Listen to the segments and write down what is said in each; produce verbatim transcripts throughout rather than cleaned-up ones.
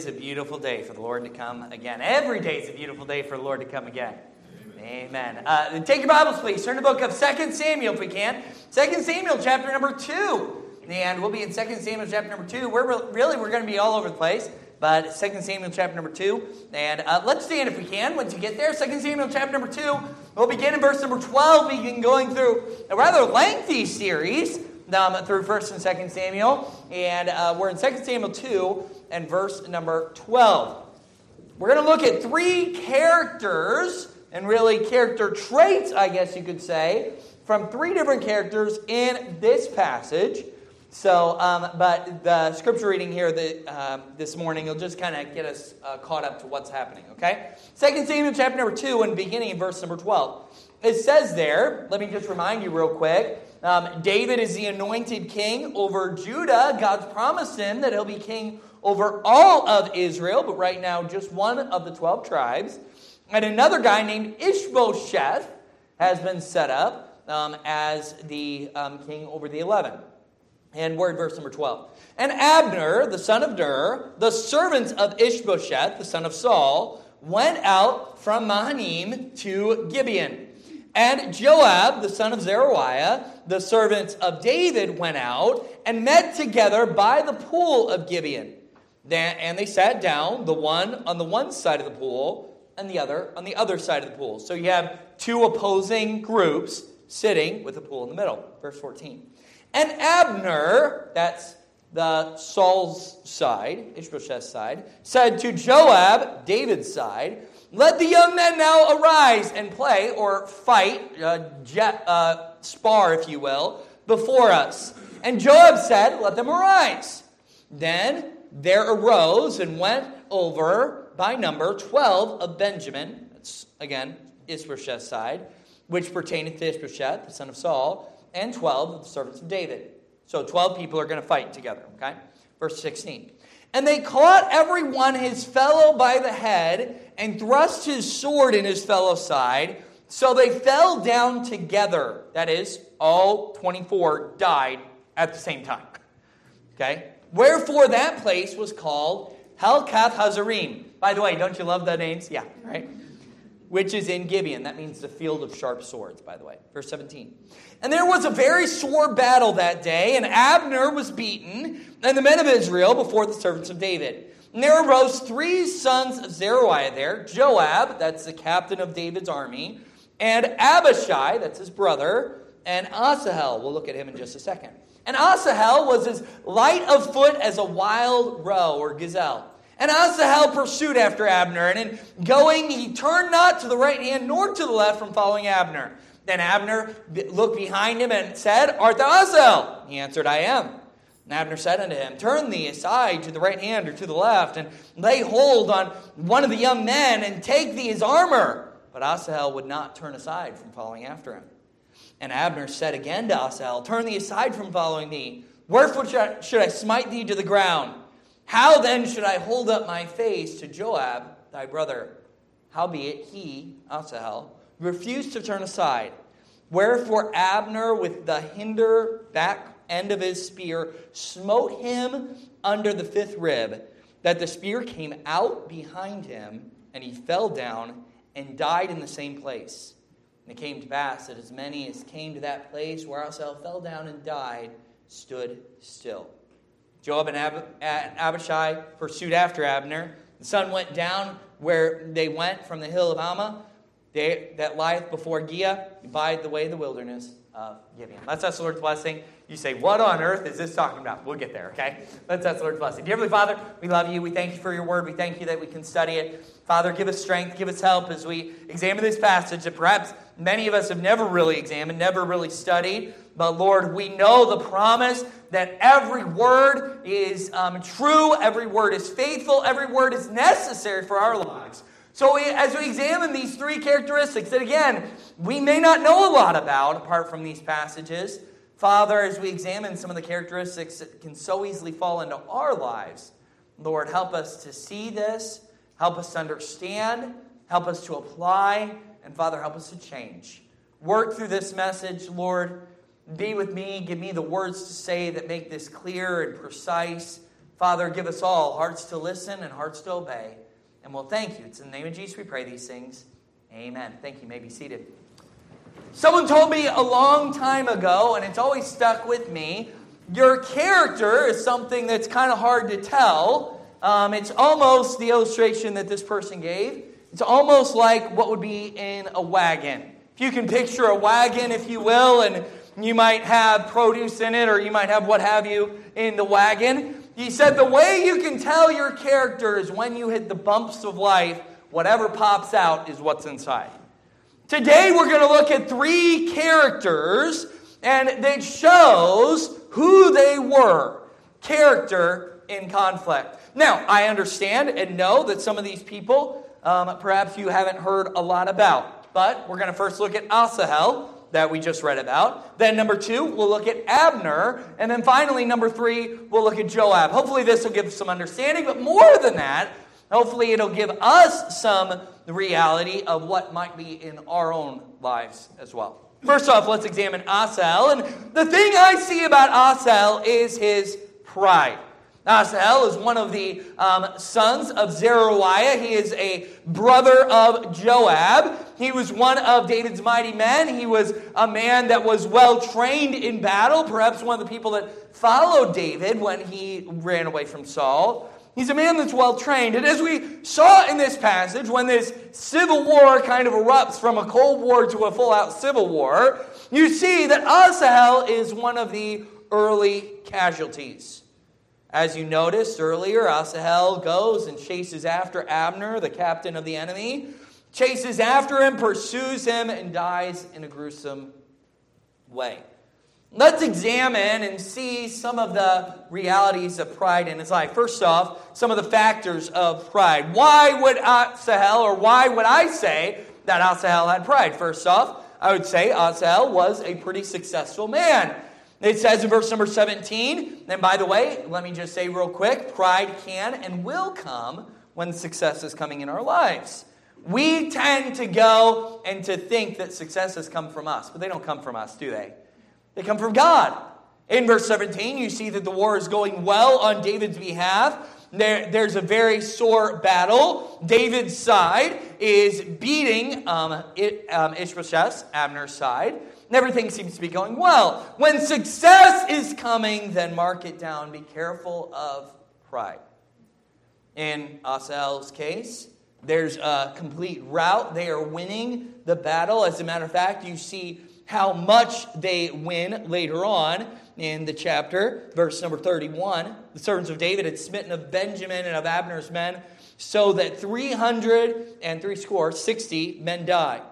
It's a beautiful day for the Lord to come again. Every day is a beautiful day for the Lord to come again. Amen. Amen. Uh, take your Bibles, please. Turn to the book of Second Samuel, if we can. Second Samuel, chapter number two. And we'll be in Second Samuel, chapter number two. We're re- really, we're going to be all over the place. But Second Samuel, chapter number two. And uh, let's stand if we can once you get there. Second Samuel, chapter number two. We'll begin in verse number twelve. We've been going through a rather lengthy series um, through First and Second Samuel. And uh, we're in Second Samuel two. And verse number twelve. We're going to look at three characters, and really character traits, I guess you could say, from three different characters in this passage. So, um, but the scripture reading here the, uh, this morning will just kind of get us uh, caught up to what's happening, okay? Second Samuel chapter number two, and beginning in verse number twelve. It says there, let me just remind you real quick, um, David is the anointed king over Judah. God's promised him that he'll be king over all of Israel, but right now just one of the twelve tribes. And another guy named Ishbosheth has been set up um, as the um, king over the eleven. And word verse number twelve. And Abner, the son of Ner, the servant of Ishbosheth, the son of Saul, went out from Mahanaim to Gibeon. And Joab, the son of Zeruiah, the servant of David, went out and met together by the pool of Gibeon. And they sat down, the one on the one side of the pool and the other on the other side of the pool. So you have two opposing groups sitting with the pool in the middle. Verse fourteen. And Abner, that's the Saul's side, Ishbosheth's side, said to Joab, David's side, "Let the young men now arise and play," or fight, uh, jet, uh, spar, if you will, "before us." And Joab said, "Let them arise." Then there arose and went over by number twelve of Benjamin, that's again Ishbosheth's side, which pertaineth to Ishbosheth, the son of Saul, and twelve of the servants of David. So twelve people are going to fight together, okay? Verse sixteen. And they caught every one his fellow by the head, and thrust his sword in his fellow's side, so they fell down together. That is, all twenty-four died at the same time. Okay? Wherefore that place was called Helkath Hazarim. By the way, don't you love the names? Yeah, right? Which is in Gibeon. That means the field of sharp swords, by the way. Verse seventeen. And there was a very sore battle that day, and Abner was beaten, and the men of Israel before the servants of David. And there arose three sons of Zeruiah there, Joab, that's the captain of David's army, and Abishai, that's his brother, and Asahel. We'll look at him in just a second. And Asahel was as light of foot as a wild roe or gazelle. And Asahel pursued after Abner, and in going he turned not to the right hand nor to the left from following Abner. Then Abner looked behind him and said, "Art thou Asahel?" He answered, "I am." And Abner said unto him, "Turn thee aside to the right hand or to the left, and lay hold on one of the young men, and take thee his armor." But Asahel would not turn aside from following after him. And Abner said again to Asahel, "Turn thee aside from following thee. Wherefore should I, should I smite thee to the ground? How then should I hold up my face to Joab, thy brother?" Howbeit he, Asahel, refused to turn aside. Wherefore Abner with the hinder back end of his spear smote him under the fifth rib, that the spear came out behind him, and he fell down and died in the same place. And it came to pass that as many as came to that place where Asahel fell down and died stood still. Joab and Ab- Abishai pursued after Abner. The sun went down where they went from the hill of Ammah, they, that lieth before Giah, by the way of the wilderness of Gibeon. Let's ask the Lord's blessing. You say, what on earth is this talking about? We'll get there, okay? Let's ask the Lord's blessing. Dear Heavenly Father, we love you. We thank you for your word. We thank you that we can study it. Father, give us strength, give us help as we examine this passage that perhaps many of us have never really examined, never really studied. But Lord, we know the promise that every word is um, true, every word is faithful, every word is necessary for our lives. So we, as we examine these three characteristics that, again, we may not know a lot about apart from these passages, Father, as we examine some of the characteristics that can so easily fall into our lives, Lord, help us to see this, help us to understand, help us to apply, and Father, help us to change. Work through this message, Lord. Be with me. Give me the words to say that make this clear and precise. Father, give us all hearts to listen and hearts to obey. And we'll thank you. It's in the name of Jesus we pray these things. Amen. Thank you. You may be seated. Someone told me a long time ago, and it's always stuck with me, your character is something that's kind of hard to tell. Um, it's almost the illustration that this person gave. It's almost like what would be in a wagon. If you can picture a wagon, if you will, and you might have produce in it, or you might have what have you in the wagon. He said the way you can tell your character is when you hit the bumps of life, whatever pops out is what's inside. Today we're going to look at three characters, and it shows who they were. Character in conflict. Now, I understand and know that some of these people, um, perhaps you haven't heard a lot about. But we're going to first look at Asahel, that we just read about. Then number two, we'll look at Abner. And then finally, number three, we'll look at Joab. Hopefully this will give us some understanding. But more than that, hopefully it'll give us some reality of what might be in our own lives as well. First off, let's examine Asahel. And the thing I see about Asahel is his pride. Asahel is one of the um, sons of Zeruiah. He is a brother of Joab. He was one of David's mighty men. He was a man that was well trained in battle, perhaps one of the people that followed David when he ran away from Saul. He's a man that's well trained. And as we saw in this passage, when this civil war kind of erupts from a Cold War to a full-out civil war, you see that Asahel is one of the early casualties. As you noticed earlier, Asahel goes and chases after Abner, the captain of the enemy, chases after him, pursues him, and dies in a gruesome way. Let's examine and see some of the realities of pride in his life. First off, some of the factors of pride. Why would Asahel, or why would I say that Asahel had pride? First off, I would say Asahel was a pretty successful man. It says in verse number seventeen, and by the way, let me just say real quick, pride can and will come when success is coming in our lives. We tend to go and to think that success has come from us, but they don't come from us, do they? They come from God. In verse seventeen, you see that the war is going well on David's behalf. There, there's a very sore battle. David's side is beating um, it, um, Ishbosheth, Abner's side. And everything seems to be going well. When success is coming, then mark it down. Be careful of pride. In Asahel's case, there's a complete rout. They are winning the battle. As a matter of fact, you see how much they win later on in the chapter. Verse number thirty-one. The servants of David had smitten of Benjamin and of Abner's men, so that three hundred and three score, sixty men died.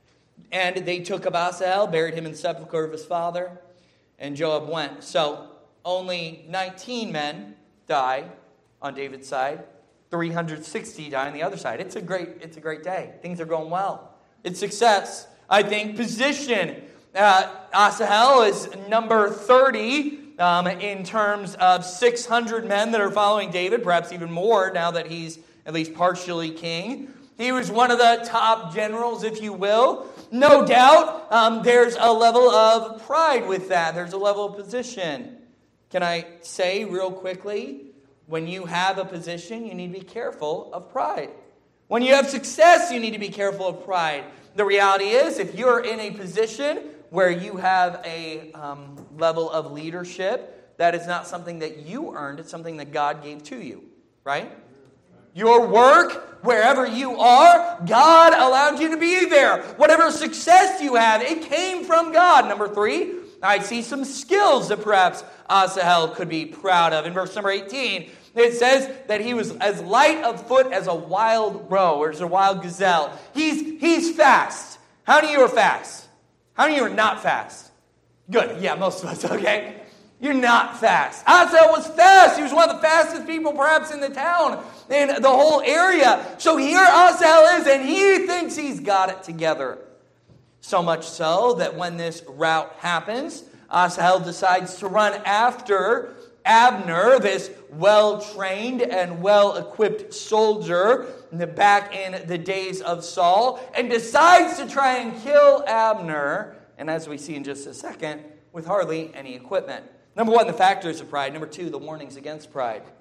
And they took up Asahel, buried him in the sepulchre of his father, and Joab went. So only nineteen men die on David's side. three hundred sixty die on the other side. It's a great, it's a great day. Things are going well. It's success. I think position. Uh, Asahel is number thirty um, in terms of six hundred men that are following David, perhaps even more now that he's at least partially king. He was one of the top generals, if you will. No doubt, um, there's a level of pride with that. There's a level of position. Can I say real quickly, when you have a position, you need to be careful of pride. When you have success, you need to be careful of pride. The reality is, if you're in a position where you have a um, level of leadership, that is not something that you earned. It's something that God gave to you, right? Your work, wherever you are, God allowed you to be there. Whatever success you have, it came from God. Number three, I see some skills that perhaps Asahel could be proud of. In verse number eighteen, it says that he was as light of foot as a wild roe, or as a wild gazelle. He's, he's fast. How many of you are fast? How many of you are not fast? Good. Yeah, most of us, okay? You're not fast. Asahel was fast. He was one of the fastest people perhaps in the town, in the whole area. So here Asahel is, and he thinks he's got it together. So much so that when this rout happens, Asahel decides to run after Abner, this well-trained and well-equipped soldier back in the days of Saul, and decides to try and kill Abner, and as we see in just a second, with hardly any equipment. Number one, the factors of pride. Number two, the warnings against pride.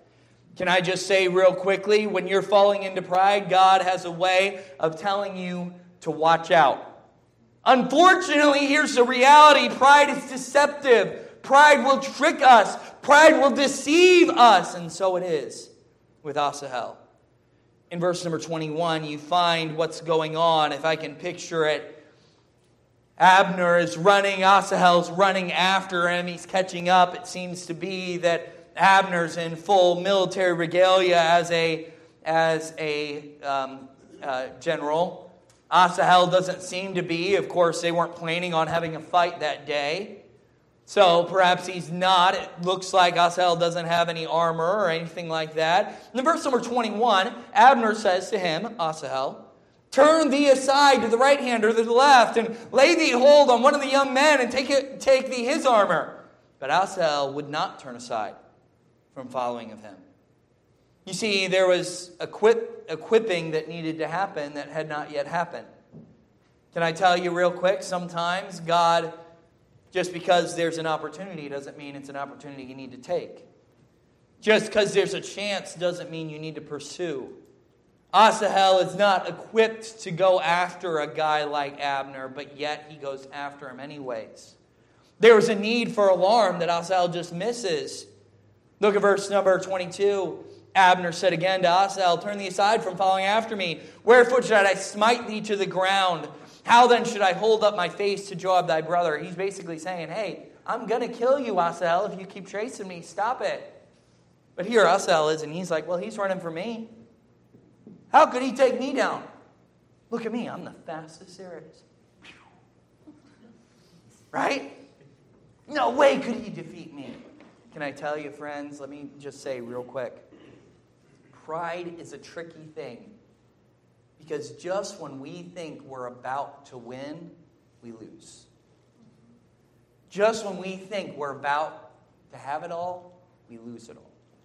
Can I just say real quickly, when you're falling into pride, God has a way of telling you to watch out. Unfortunately, here's the reality. Pride is deceptive. Pride will trick us. Pride will deceive us. And so it is with Asahel. In verse number twenty-one, you find what's going on. If I can picture it, Abner is running. Asahel's running after him. He's catching up. It seems to be that Abner's in full military regalia as a, as a um, uh, general. Asahel doesn't seem to be. Of course, they weren't planning on having a fight that day. So perhaps he's not. It looks like Asahel doesn't have any armor or anything like that. In verse number twenty-one, Abner says to him, Asahel, turn thee aside to the right hand or to the left, and lay thee hold on one of the young men, and take it, take thee his armor. But Asahel would not turn aside from following of him. You see, there was equip, equipping that needed to happen that had not yet happened. Can I tell you real quick? Sometimes God, just because there's an opportunity doesn't mean it's an opportunity you need to take. Just because there's a chance doesn't mean you need to pursue. Asahel is not equipped to go after a guy like Abner, but yet he goes after him anyways. There was a need for alarm that Asahel just misses. Look at verse number twenty-two. Abner said again to Asahel, turn thee aside from following after me. Wherefore should I smite thee to the ground? How then should I hold up my face to Joab thy brother? He's basically saying, hey, I'm going to kill you, Asahel, if you keep chasing me. Stop it. But here Asahel is, and he's like, well, he's running for me. How could he take me down? Look at me. I'm the fastest there is. Right? No way could he defeat me. Can I tell you, friends, let me just say real quick. Pride is a tricky thing. Because just when we think we're about to win, we lose. Just when we think we're about to have it all, we lose it all.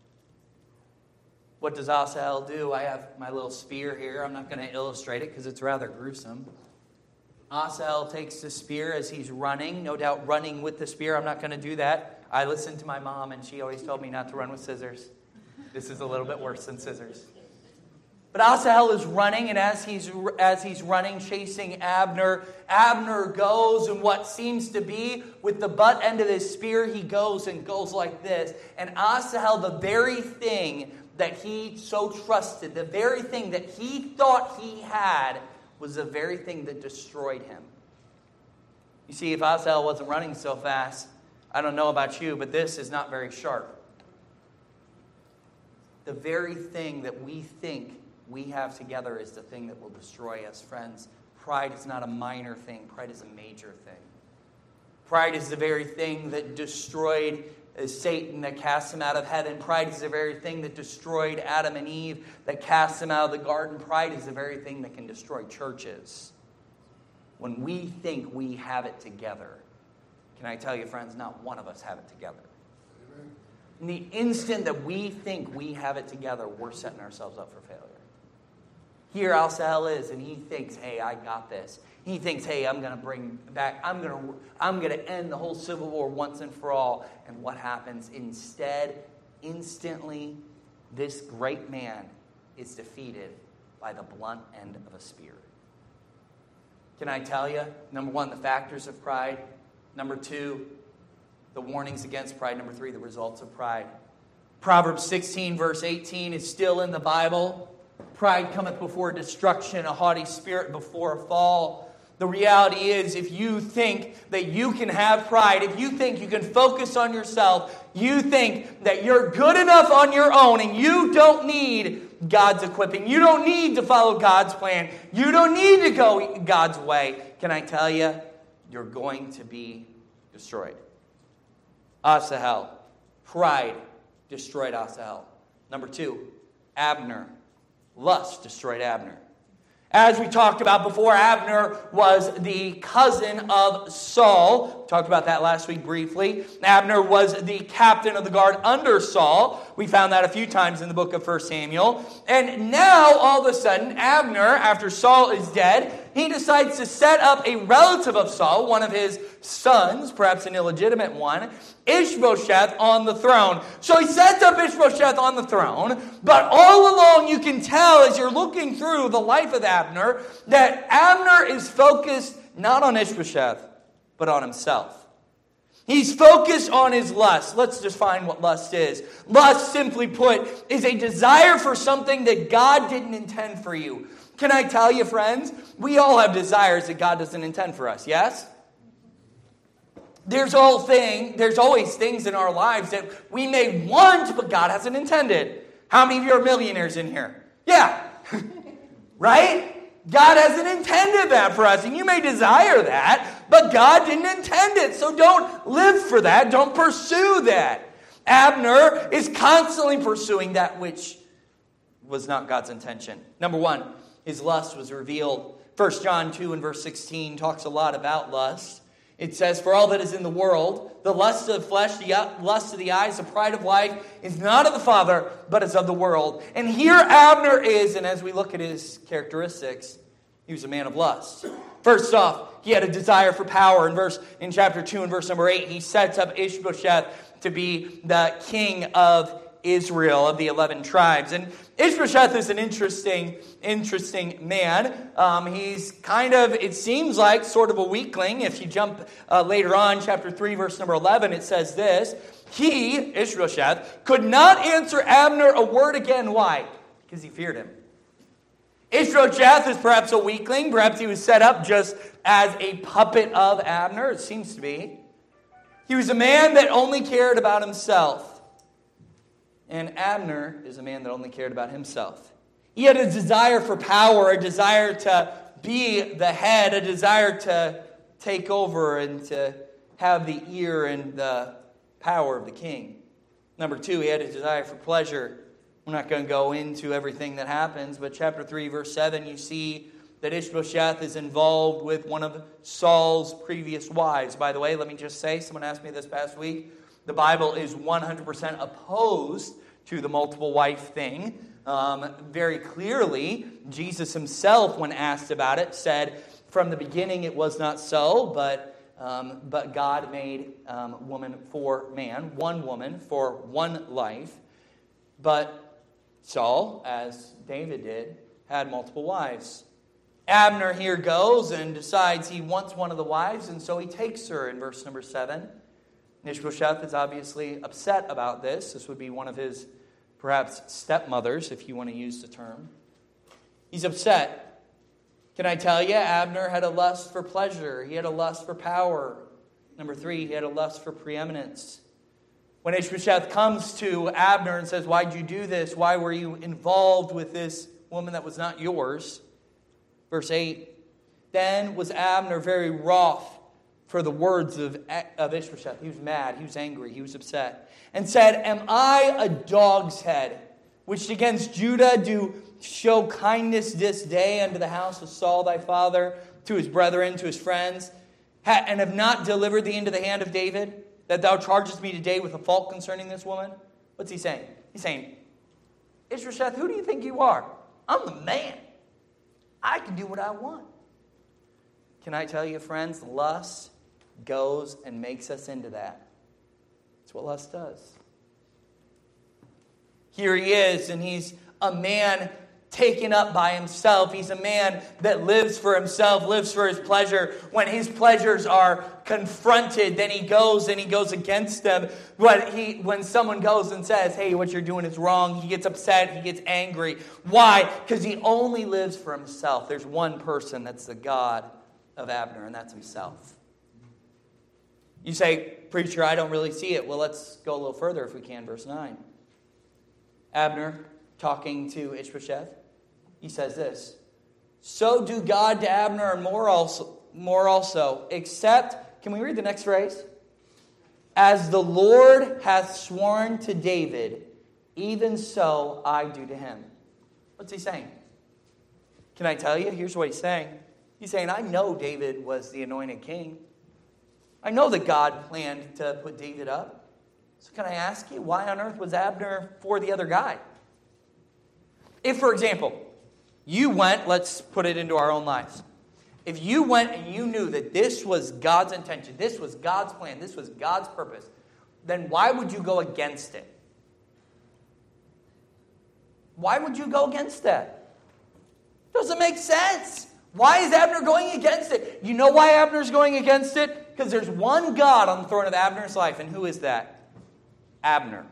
What does Asahel do? I have my little spear here. I'm not going to illustrate it because it's rather gruesome. Asahel takes the spear as he's running, no doubt running with the spear. I'm not going to do that. I listened to my mom, and she always told me not to run with scissors. This is a little bit worse than scissors. But Asahel is running, and as he's as he's running, chasing Abner, Abner goes, and what seems to be, with the butt end of his spear, he goes and goes like this. And Asahel, the very thing that he so trusted, the very thing that he thought he had, was the very thing that destroyed him. You see, if Asahel wasn't running so fast, I don't know about you, but this is not very sharp. The very thing that we think we have together is the thing that will destroy us, friends. Pride is not a minor thing. Pride is a major thing. Pride is the very thing that destroyed Satan, that cast him out of heaven. Pride is the very thing that destroyed Adam and Eve, that cast them out of the garden. Pride is the very thing that can destroy churches. When we think we have it together, can I tell you, friends, not one of us have it together. Amen. In the instant that we think we have it together, we're setting ourselves up for failure. Here Asahel is, and he thinks, hey, I got this. He thinks, hey, I'm going to bring back, I'm going to I'm going to end the whole civil war once and for all. And what happens? Instead, instantly, this great man is defeated by the blunt end of a spear. Can I tell you? Number one, the factors of pride. Number two, the warnings against pride. Number three, the results of pride. Proverbs sixteen, verse eighteen is still in the Bible. Pride cometh before destruction, a haughty spirit before a fall. The reality is, if you think that you can have pride, if you think you can focus on yourself, you think that you're good enough on your own and you don't need God's equipping, you don't need to follow God's plan, you don't need to go God's way, can I tell you, you're going to be destroyed. Asahel, pride destroyed Asahel. Number two, Abner. Lust destroyed Abner. As we talked about before, Abner was the cousin of Saul. We talked about that last week briefly. Abner was the captain of the guard under Saul. We found that a few times in the book of First Samuel. And now, all of a sudden, Abner, after Saul is dead, he decides to set up a relative of Saul, one of his sons, perhaps an illegitimate one, Ishbosheth, on the throne. So he sets up Ishbosheth on the throne, but all along you can tell as you're looking through the life of Abner that Abner is focused not on Ishbosheth, but on himself. He's focused on his lust. Let's define what lust is. Lust, simply put, is a desire for something that God didn't intend for you. Can I tell you, friends, we all have desires that God doesn't intend for us, yes? There's all thing, there's always things in our lives that we may want, but God hasn't intended. How many of you are millionaires in here? Yeah. Right? God hasn't intended that for us, and you may desire that, but God didn't intend it, so don't live for that. Don't pursue that. Abner is constantly pursuing that which was not God's intention. Number one, his lust was revealed. First John two and verse sixteen talks a lot about lust. It says, "For all that is in the world, the lust of the flesh, the lust of the eyes, the pride of life, is not of the Father, but is of the world." And here Abner is, and as we look at his characteristics, he was a man of lust. First off, he had a desire for power. In verse in chapter two and verse number eight, he sets up Ishbosheth to be the king of Israel, of the eleven tribes. And Ishbosheth is an interesting, interesting man. Um, he's kind of, it seems like, sort of a weakling. If you jump uh, later on, chapter three, verse number eleven, it says this: He, Ishbosheth, could not answer Abner a word again. Why? Because he feared him. Ishbosheth is perhaps a weakling. Perhaps he was set up just as a puppet of Abner. It seems to be. He was a man that only cared about himself. And Abner is a man that only cared about himself. He had a desire for power, a desire to be the head, a desire to take over and to have the ear and the power of the king. Number two, he had a desire for pleasure. We're not going to go into everything that happens, but chapter three, verse seven, you see that Ishbosheth is involved with one of Saul's previous wives. By the way, let me just say, someone asked me this past week, the Bible is one hundred percent opposed to the multiple wife thing. Um, very clearly, Jesus himself, when asked about it, said, from the beginning it was not so, but um, but God made um, woman for man, one woman for one life. But Saul, as David did, had multiple wives. Abner here goes and decides he wants one of the wives, and so he takes her in verse number seven. Ishbosheth is obviously upset about this. This would be one of his, perhaps, stepmothers, if you want to use the term. He's upset. Can I tell you, Abner had a lust for pleasure. He had a lust for power. Number three, he had a lust for preeminence. When Ishbosheth comes to Abner and says, "Why'd you do this? Why were you involved with this woman that was not yours?" Verse eight, "Then was Abner very wroth for the words of, of Ishbosheth." He was mad, he was angry, he was upset. "And said, Am I a dog's head, which against Judah do show kindness this day unto the house of Saul thy father, to his brethren, to his friends, and have not delivered thee into the hand of David, that thou chargest me today with a fault concerning this woman?" What's he saying? He's saying, Ishbosheth, who do you think you are? I'm the man. I can do what I want. Can I tell you, friends, lust goes and makes us into that. That's what lust does. Here he is, and he's a man taken up by himself. He's a man that lives for himself, lives for his pleasure. When his pleasures are confronted, then he goes and he goes against them. When, he, when someone goes and says, "Hey, what you're doing is wrong," he gets upset, he gets angry. Why? Because he only lives for himself. There's one person that's the God of Abner, and that's himself. You say, "Preacher, I don't really see it." Well, let's go a little further if we can. Verse nine. Abner, talking to Ishbosheth, he says this: "So do God to Abner, and more also, more also, except," can we read the next phrase? "As the Lord hath sworn to David, even so I do to him." What's he saying? Can I tell you? Here's what he's saying. He's saying, I know David was the anointed king. I know that God planned to put David up. So can I ask you, why on earth was Abner for the other guy? If, for example, you went, let's put it into our own lives, If you went and you knew that this was God's intention, this was God's plan, this was God's purpose, then why would you go against it? Why would you go against that? Doesn't make sense. Why is Abner going against it? You know why Abner's going against it? Because there's one God on the throne of Abner's life, and who is that? Abner.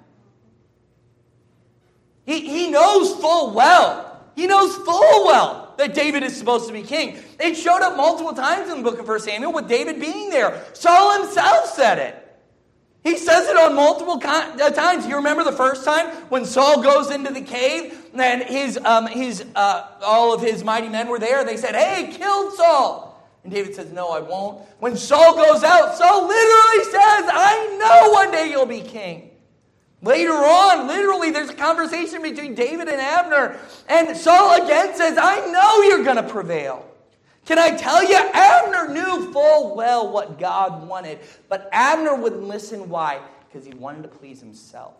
He, he knows full well. He knows full well that David is supposed to be king. It showed up multiple times in the book of First Samuel with David being there. Saul himself said it. He says it on multiple times. You remember the first time when Saul goes into the cave and his, um, his, uh, all of his mighty men were there. They said, hey, kill Saul. And David says, no, I won't. When Saul goes out, Saul literally says, I know one day you'll be king. Later on, literally, there's a conversation between David and Abner. And Saul again says, I know you're going to prevail. Can I tell you, Abner knew full well what God wanted. But Abner wouldn't listen. Why? Because he wanted to please himself.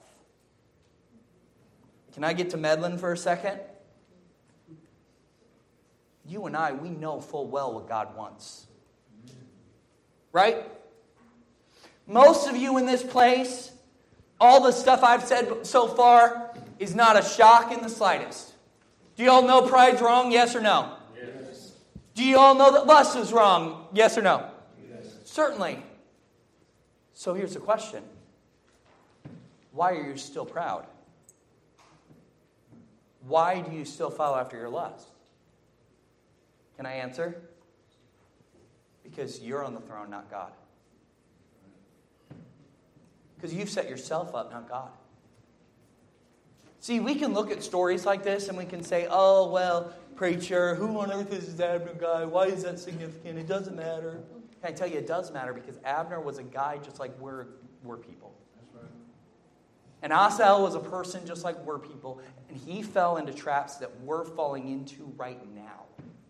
Can I get to meddling for a second? You and I, we know full well what God wants. Right? Most of you in this place, all the stuff I've said so far is not a shock in the slightest. Do you all know pride's wrong? Yes or no? Yes. Do you all know that lust is wrong? Yes or no? Yes. Certainly. So here's the question. Why are you still proud? Why do you still follow after your lust? Can I answer? Because you're on the throne, not God. Because you've set yourself up, not God. See, we can look at stories like this and we can say, oh, well, preacher, who on earth is this Abner guy? Why is that significant? It doesn't matter. Can I tell you, it does matter because Abner was a guy just like we're, we're people. That's right. And Asahel was a person just like we're people. And he fell into traps that we're falling into right now.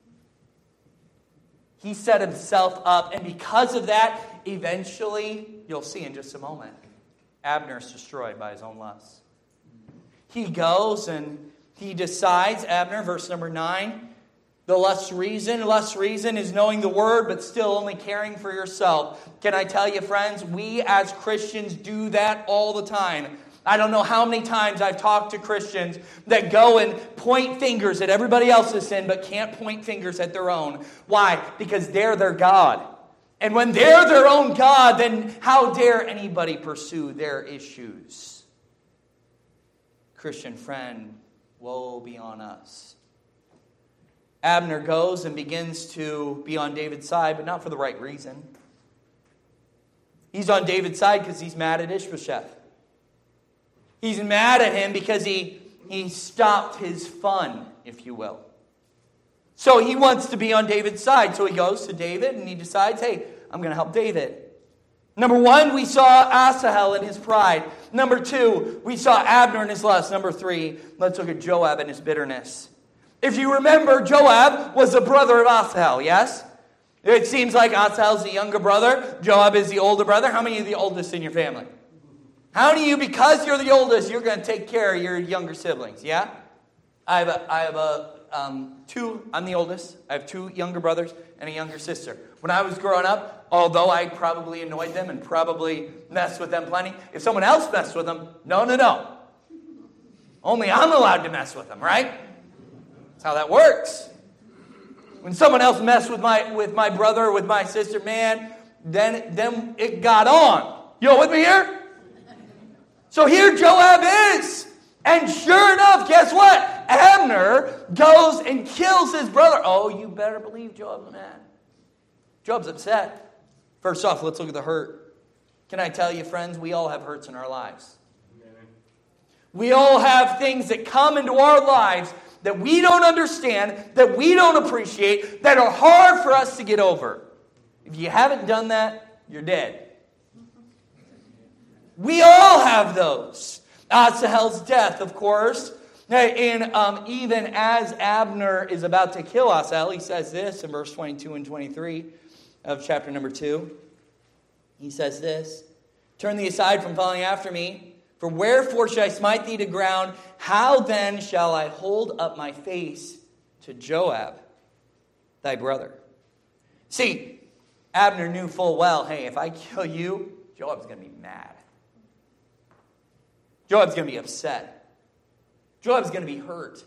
He set himself up, and because of that, eventually, you'll see in just a moment, Abner is destroyed by his own lust. He goes and he decides, Abner, verse number nine, the lust reason. Lust reason is knowing the word, but still only caring for yourself. Can I tell you, friends, we as Christians do that all the time. I don't know how many times I've talked to Christians that go and point fingers at everybody else's sin, but can't point fingers at their own. Why? Because they're their God. And when they're their own God, then how dare anybody pursue their issues? Christian friend, woe be on us. Abner goes and begins to be on David's side, but not for the right reason. He's on David's side because he's mad at Ishbosheth. He's mad at him because he, he stopped his fun, if you will. So he wants to be on David's side. So he goes to David and he decides, hey, I'm going to help David. Number one, we saw Asahel in his pride. Number two, we saw Abner in his lust. Number three, let's look at Joab and his bitterness. If you remember, Joab was the brother of Asahel, yes? It seems like Asahel's the younger brother. Joab is the older brother. How many are the oldest in your family? How many of you, because you're the oldest, you're going to take care of your younger siblings, yeah? I have a, I have a um, two, I'm the oldest. I have two younger brothers and a younger sister. When I was growing up, although I probably annoyed them and probably messed with them plenty, if someone else messed with them, no, no, no. Only I'm allowed to mess with them, right? That's how that works. When someone else messed with my with my brother or with my sister, man, then, then it got on. You all with me here? So here Joab is. And sure enough, guess what? Abner goes and kills his brother. Oh, you better believe Joab's mad. Joab's upset. First off, let's look at the hurt. Can I tell you, friends, we all have hurts in our lives. We all have things that come into our lives that we don't understand, that we don't appreciate, that are hard for us to get over. If you haven't done that, you're dead. We all have those. Asahel's death, of course. And um, even as Abner is about to kill Asahel, he says this in verse twenty-two and twenty-three of chapter number two. He says this, turn thee aside from following after me, for wherefore should I smite thee to ground? How then shall I hold up my face to Joab, thy brother? See, Abner knew full well, hey, if I kill you, Joab's going to be mad. Joab's going to be upset. Joab's going to be hurt.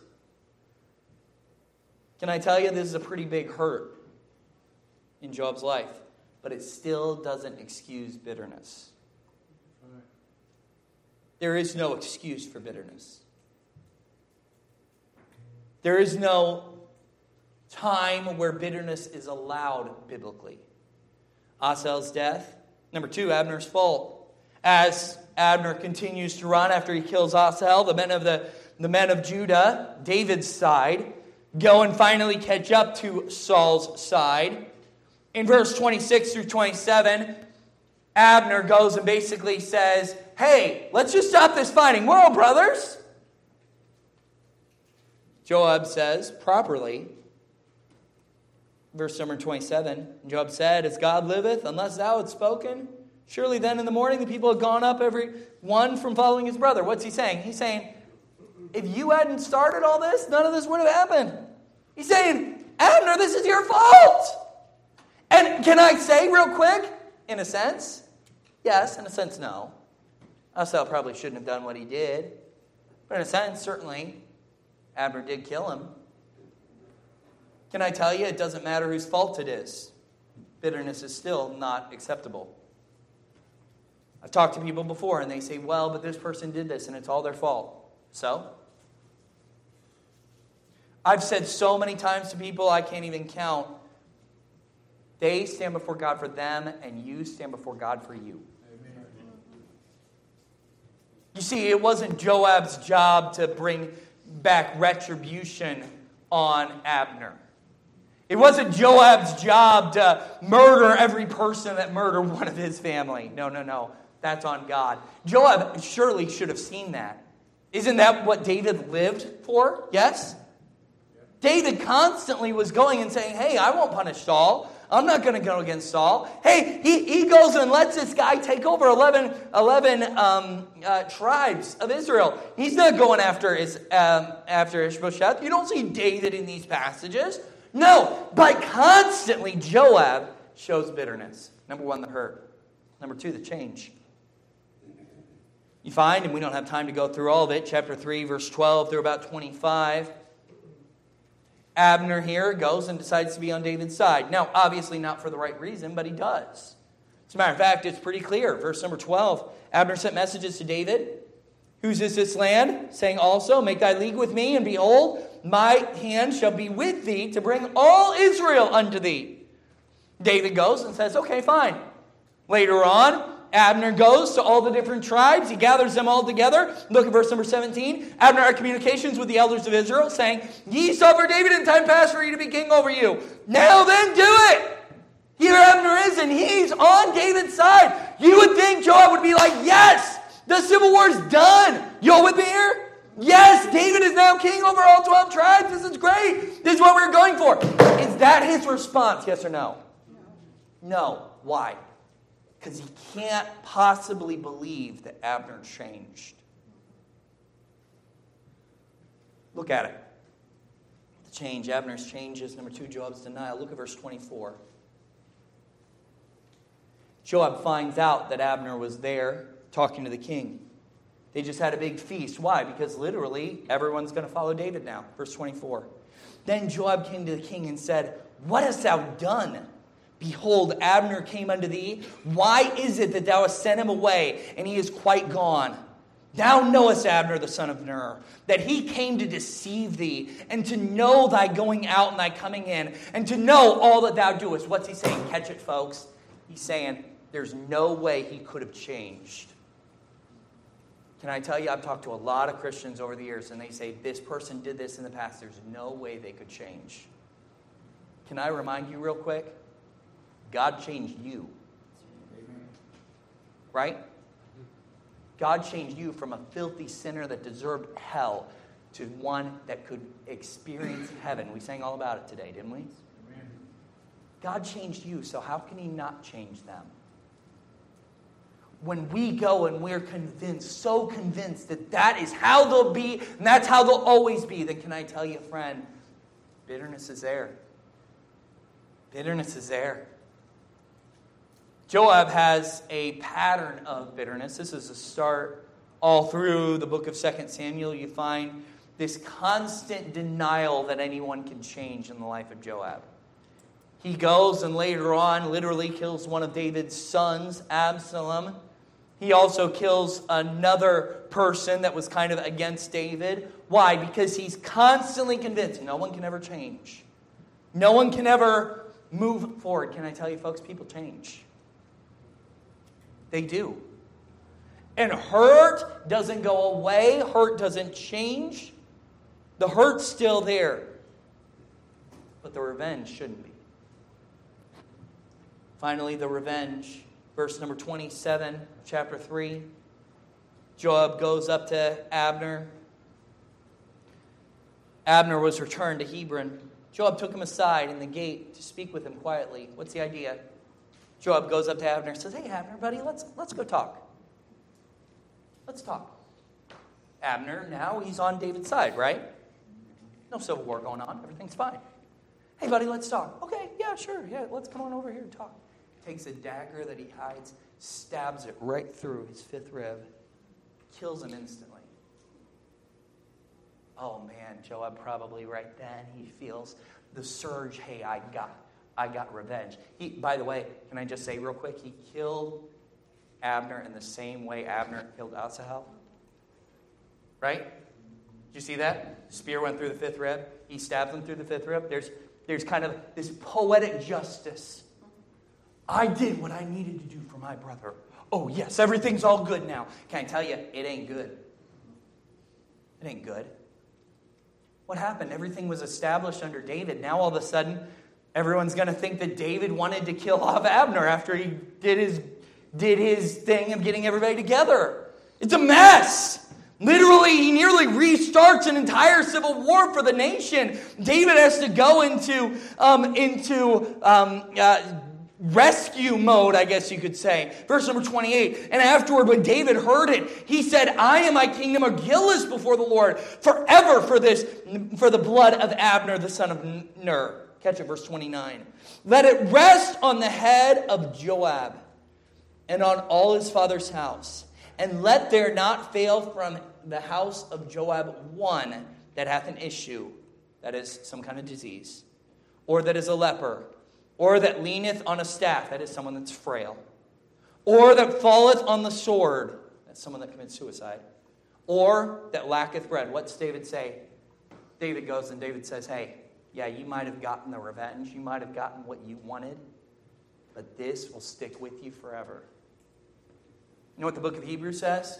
Can I tell you, this is a pretty big hurt in Joab's life, but it still doesn't excuse bitterness. There is no excuse for bitterness. There is no time where bitterness is allowed biblically. Asahel's death. Number two, Abner's fault. As Abner continues to run after he kills Asahel, the men of the, the men of Judah, David's side, go and finally catch up to Saul's side. In verse twenty-six through twenty-seven, Abner goes and basically says, hey, let's just stop this fighting. We're all brothers. Joab says, properly, verse number twenty-seven, Joab said, as God liveth, unless thou had spoken, surely then in the morning the people had gone up every one from following his brother. What's he saying? He's saying, if you hadn't started all this, none of this would have happened. He's saying, Abner, this is your fault. And can I say real quick, in a sense, yes, in a sense, no. Asahel probably shouldn't have done what he did. But in a sense, certainly, Abner did kill him. Can I tell you, it doesn't matter whose fault it is. Bitterness is still not acceptable. I've talked to people before and they say, well, but this person did this and it's all their fault. So? I've said so many times to people I can't even count. They stand before God for them and you stand before God for you. Amen. You see, it wasn't Joab's job to bring back retribution on Abner. It wasn't Joab's job to murder every person that murdered one of his family. No, no, no. That's on God. Joab surely should have seen that. Isn't that what David lived for? Yes? David constantly was going and saying, hey, I won't punish Saul. I'm not going to go against Saul. Hey, he, he goes and lets this guy take over eleven, eleven um, uh, tribes of Israel. He's not going after, his, um, after Ishbosheth. You don't see David in these passages. No, but constantly Joab shows bitterness. Number one, the hurt. Number two, the change. You find, and we don't have time to go through all of it, chapter three, verse twelve through about twenty-five. Abner here goes and decides to be on David's side. Now, obviously not for the right reason, but he does. As a matter of fact, it's pretty clear. Verse number twelve, Abner sent messages to David. Whose is this land? Saying also, make thy league with me, and behold, my hand shall be with thee to bring all Israel unto thee. David goes and says, okay, fine. Later on, Abner goes to all the different tribes. He gathers them all together. Look at verse number seventeen. Abner had communications with the elders of Israel, saying, ye suffered David in time past for you to be king over you. Now then do it. Here Abner is, and he's on David's side. You would think Joab would be like, yes, the civil war's done. You all with me here? Yes, David is now king over all twelve tribes. This is great. This is what we're going for. Is that his response, yes or no? No. Why? Because he can't possibly believe that Abner changed. Look at it. The change. Abner's changes. Number two, Joab's denial. Look at verse twenty-four. Joab finds out that Abner was there talking to the king. They just had a big feast. Why? Because literally everyone's going to follow David now. Verse twenty-four. Then Joab came to the king and said, what hast thou done? Behold, Abner came unto thee. Why is it that thou hast sent him away, and he is quite gone? Thou knowest Abner the son of Ner, that he came to deceive thee, and to know thy going out and thy coming in, and to know all that thou doest. What's he saying? Catch it, folks. He's saying there's no way he could have changed. Can I tell you, I've talked to a lot of Christians over the years, and they say, this person did this in the past. There's no way they could change. Can I remind you real quick? God changed you. Right? God changed you from a filthy sinner that deserved hell to one that could experience heaven. We sang all about it today, didn't we? God changed you, so how can he not change them? When we go and we're convinced, so convinced that that is how they'll be, and that's how they'll always be, then can I tell you, friend, bitterness is there. Bitterness is there. Joab has a pattern of bitterness. This is a start all through the book of Second Samuel. You find this constant denial that anyone can change in the life of Joab. He goes and later on literally kills one of David's sons, Absalom. He also kills another person that was kind of against David. Why? Because he's constantly convinced no one can ever change. No one can ever move forward. Can I tell you, folks, people change. They do. And hurt doesn't go away. Hurt doesn't change. The hurt's still there. But the revenge shouldn't be. Finally, the revenge. Verse number twenty-seven, chapter three. Joab goes up to Abner. Abner was returned to Hebron. Joab took him aside in the gate to speak with him quietly. What's the idea? Joab goes up to Abner and says, "Hey, Abner, buddy, let's, let's go talk. Let's talk." Abner, now he's on David's side, right? No civil war going on. Everything's fine. "Hey, buddy, let's talk." "Okay, yeah, sure. Yeah, let's come on over here and talk." Takes a dagger that he hides, stabs it right through his fifth rib, kills him instantly. Oh man, Joab probably right then, he feels the surge, hey, I got, I got revenge. He, by the way, can I just say real quick, he killed Abner in the same way Abner killed Asahel. Right? Did you see that? Spear went through the fifth rib. He stabbed him through the fifth rib. There's, there's kind of this poetic justice. I did what I needed to do for my brother. Oh, yes, everything's all good now. Can I tell you, it ain't good. It ain't good. What happened? Everything was established under David. Now, all of a sudden, everyone's going to think that David wanted to kill off Abner after he did his, did his thing of getting everybody together. It's a mess. Literally, he nearly restarts an entire civil war for the nation. David has to go into, um, into um, uh, rescue mode, I guess you could say. Verse number twenty-eight. "And afterward, when David heard it, he said, I and my kingdom are guiltless before the Lord forever for this, for the blood of Abner, the son of Ner." Catch it, verse twenty-nine. "Let it rest on the head of Joab and on all his father's house. And let there not fail from the house of Joab one that hath an issue," that is some kind of disease, "or that is a leper, or that leaneth on a staff," that is someone that's frail, "or that falleth on the sword," that's someone that commits suicide, "or that lacketh bread." What's David say? David goes and David says, "Hey, yeah, you might have gotten the revenge. You might have gotten what you wanted, but this will stick with you forever." You know what the book of Hebrews says?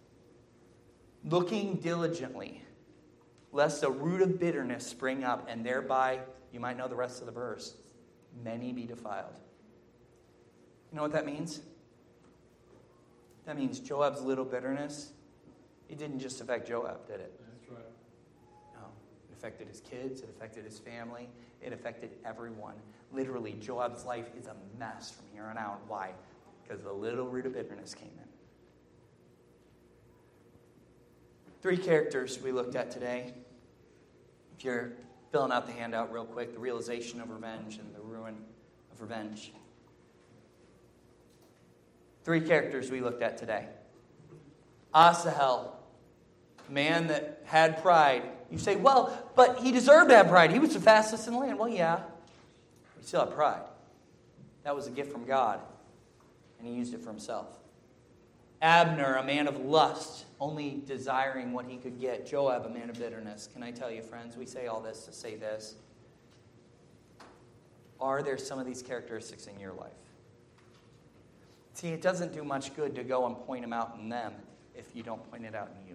"Looking diligently, lest a root of bitterness spring up, and thereby," you might know the rest of the verse, "many be defiled." You know what that means? That means Joab's little bitterness, it didn't just affect Joab, did it? That's right. No. It affected his kids. It affected his family. It affected everyone. Literally, Joab's life is a mess from here on out. Why? Because the little root of bitterness came in. Three characters we looked at today. If you're filling out the handout real quick, the realization of revenge and the ruin of revenge. Three characters we looked at today. Asahel, man that had pride. You say, well, but he deserved to have pride. He was the fastest in the land. Well, yeah. He still had pride. That was a gift from God. And he used it for himself. Abner, a man of lust, only desiring what he could get. Joab, a man of bitterness. Can I tell you, friends, we say all this to say this. Are there some of these characteristics in your life? See, it doesn't do much good to go and point them out in them if you don't point it out in you.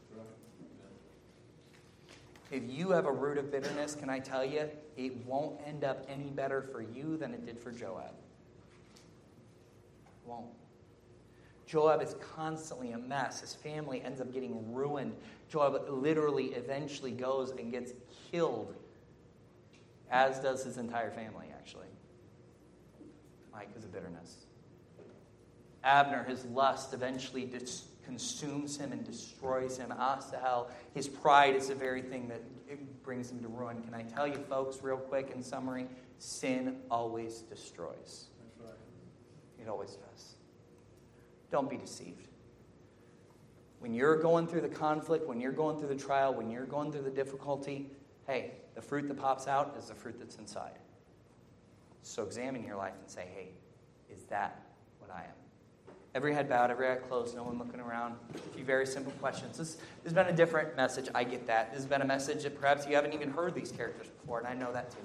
If you have a root of bitterness, can I tell you, it won't end up any better for you than it did for Joab. It won't. Joab is constantly a mess. His family ends up getting ruined. Joab literally eventually goes and gets killed, as does his entire family, actually. Why? Because of bitterness. Abner, his lust, eventually dis- consumes him and destroys him. Asahel, his pride is the very thing that it brings them to ruin. Can I tell you, folks, real quick in summary, sin always destroys. That's right. It always does. Don't be deceived. When you're going through the conflict, when you're going through the trial, when you're going through the difficulty, hey, the fruit that pops out is the fruit that's inside. So examine your life and say, hey, is that what I am? Every head bowed, every eye closed, no one looking around. A few very simple questions. This, this has been a different message. I get that. This has been a message that perhaps you haven't even heard these characters before, and I know that too.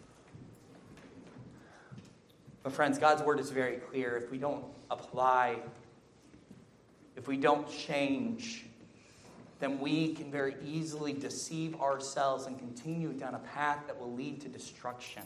But friends, God's word is very clear. If we don't apply, if we don't change, then we can very easily deceive ourselves and continue down a path that will lead to destruction.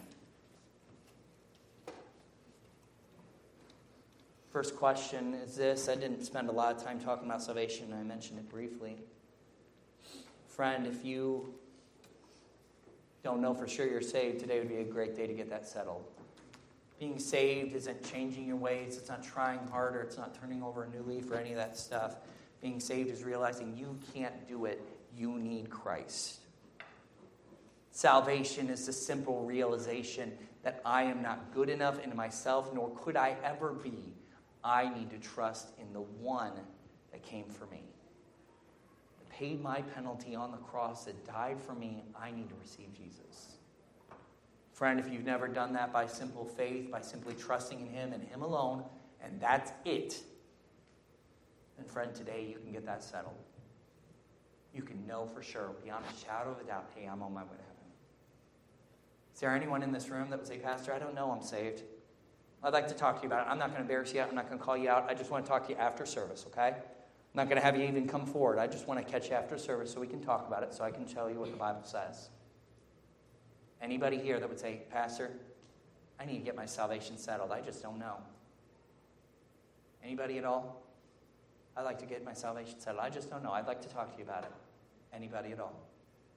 First question is this. I didn't spend a lot of time talking about salvation. I mentioned it briefly. Friend, if you don't know for sure you're saved, today would be a great day to get that settled. Being saved isn't changing your ways. It's not trying harder. It's not turning over a new leaf or any of that stuff. Being saved is realizing you can't do it. You need Christ. Salvation is the simple realization that I am not good enough in myself, nor could I ever be. I need to trust in the one that came for me, that paid my penalty on the cross, that died for me. I need to receive Jesus. Friend, if you've never done that by simple faith, by simply trusting in him and him alone, and that's it, then friend, today you can get that settled. You can know for sure, beyond a shadow of a doubt, hey, I'm on my way to heaven. Is there anyone in this room that would say, Pastor, I don't know I'm saved? I'd like to talk to you about it. I'm not going to embarrass you. I'm not going to call you out. I just want to talk to you after service, okay? I'm not going to have you even come forward. I just want to catch you after service so we can talk about it, so I can tell you what the Bible says. Anybody here that would say, Pastor, I need to get my salvation settled. I just don't know. Anybody at all? I'd like to get my salvation settled. I just don't know. I'd like to talk to you about it. Anybody at all?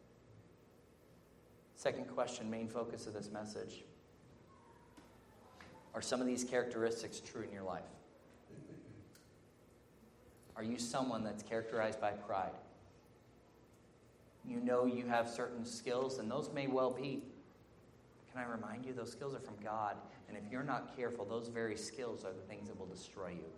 Second question, main focus of this message. Are some of these characteristics true in your life? Are you someone that's characterized by pride? You know you have certain skills, and those may well be. Can I remind you, those skills are from God. And if you're not careful, those very skills are the things that will destroy you.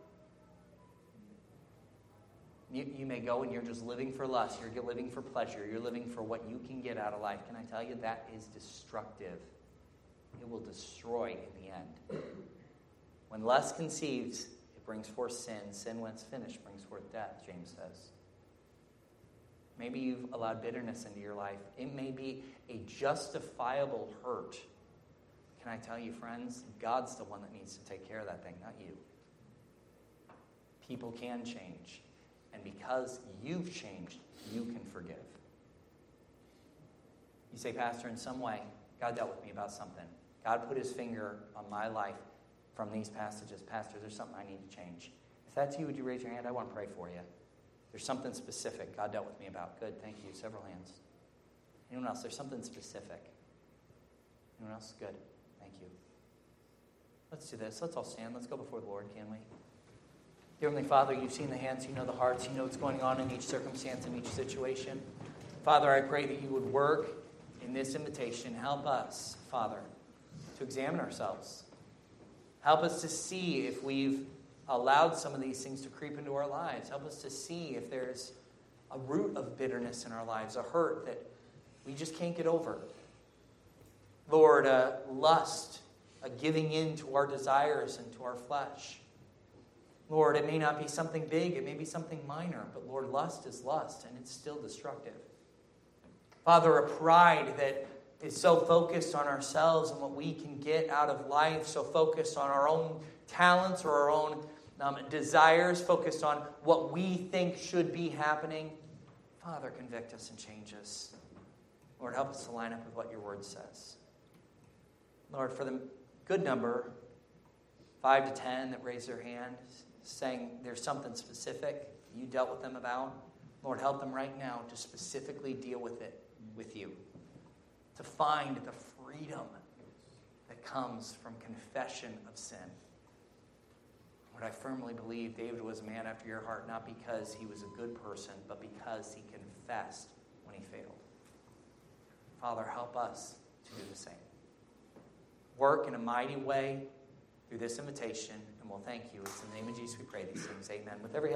You, you may go and you're just living for lust. You're living for pleasure. You're living for what you can get out of life. Can I tell you, that is destructive. It will destroy in the end. When lust conceives, it brings forth sin. Sin, when it's finished, brings forth death, James says. Maybe you've allowed bitterness into your life. It may be a justifiable hurt. Can I tell you, friends, God's the one that needs to take care of that thing, not you. People can change. And because you've changed, you can forgive. You say, Pastor, in some way, God dealt with me about something. God put his finger on my life from these passages. Pastor, there's something I need to change. If that's you, would you raise your hand? I want to pray for you. There's something specific God dealt with me about. Good, thank you. Several hands. Anyone else? There's something specific. Anyone else? Good, thank you. Let's do this. Let's all stand. Let's go before the Lord, can we? Dear Heavenly Father, you've seen the hands, you know the hearts, you know what's going on in each circumstance, in each situation. Father, I pray that you would work in this invitation. Help us, Father, to examine ourselves. Help us to see if we've allowed some of these things to creep into our lives. Help us to see if there's a root of bitterness in our lives, a hurt that we just can't get over. Lord, a lust, a giving in to our desires and to our flesh. Lord, it may not be something big, it may be something minor, but Lord, lust is lust, and it's still destructive. Father, a pride that is so focused on ourselves and what we can get out of life, so focused on our own talents or our own um, desires, focused on what we think should be happening. Father, convict us and change us. Lord, help us to line up with what your word says. Lord, for the good number, five to ten that raise their hand, saying there's something specific you dealt with them about, Lord, help them right now to specifically deal with it with you. To find the freedom that comes from confession of sin. Lord, I firmly believe David was a man after your heart, not because he was a good person, but because he confessed when he failed. Father, help us to do the same. Work in a mighty way through this invitation, and we'll thank you. It's in the name of Jesus we pray these things. Amen. With every head